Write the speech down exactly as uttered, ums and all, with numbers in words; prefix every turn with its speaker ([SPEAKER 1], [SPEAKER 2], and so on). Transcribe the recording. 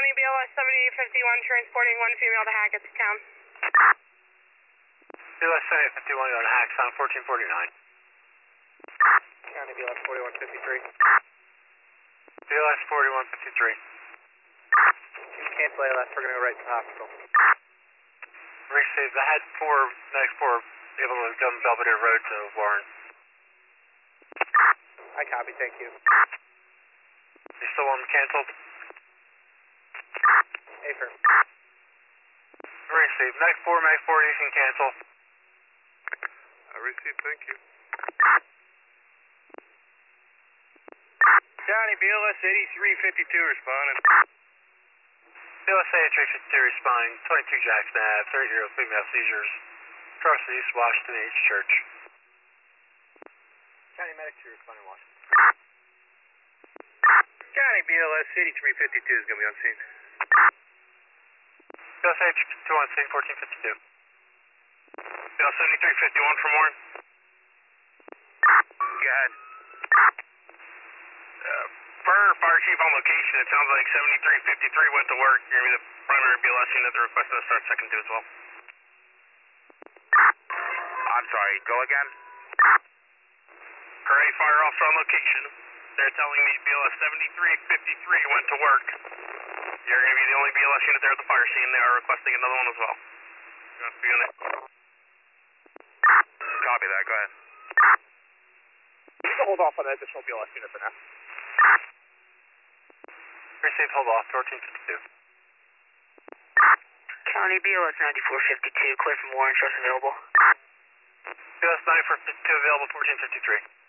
[SPEAKER 1] County B L S seventy fifty-one transporting one female to Hackett to town.
[SPEAKER 2] B L S seventy fifty-one going to Hacks on fourteen forty-nine.
[SPEAKER 3] County B L S forty-one fifty-three.
[SPEAKER 2] B L S forty-one fifty-three.
[SPEAKER 3] Cancel A L S, we're going to go right to the hospital.
[SPEAKER 2] Receive, I had four, next four able to come Belvedere Road to Warren.
[SPEAKER 3] I copy, thank you.
[SPEAKER 2] You still want them canceled?
[SPEAKER 3] Affirm.
[SPEAKER 2] Receive, next four, next four, you can cancel.
[SPEAKER 4] I received, thank you.
[SPEAKER 3] County B L S eighty-three fifty-two responding.
[SPEAKER 2] B L S eighty-three fifty-two responding, twenty-two Jackson Ave, thirty-year-old female seizures, across the East Washington H Church.
[SPEAKER 3] County Medic two responding, Washington.
[SPEAKER 4] County B L S eighty-three fifty-two is going to be on scene.
[SPEAKER 2] B L S eighty-three fifty-two on scene, fourteen fifty-two. B L S seventy-three fifty-one from Warren.
[SPEAKER 4] Go ahead. Uh, per fire chief on location, it sounds like seventy-three fifty-three went to work. You're going to be the primary B L S unit that requested to start second two as well.
[SPEAKER 5] I'm sorry, go again?
[SPEAKER 4] Currently fire officer on location. They're telling me B L S seventy-three fifty-three went to work. You're going to be the only B L S unit there at the fire scene. They are requesting another one as well. Unit.
[SPEAKER 5] Copy that, go ahead.
[SPEAKER 3] Hold off on the additional B L S unit for now.
[SPEAKER 2] Receive, hold off, fourteen fifty-two.
[SPEAKER 6] County B L S ninety-four fifty-two, clear from Warren, trust available.
[SPEAKER 2] B L S ninety-four fifty-two available, fourteen fifty-three.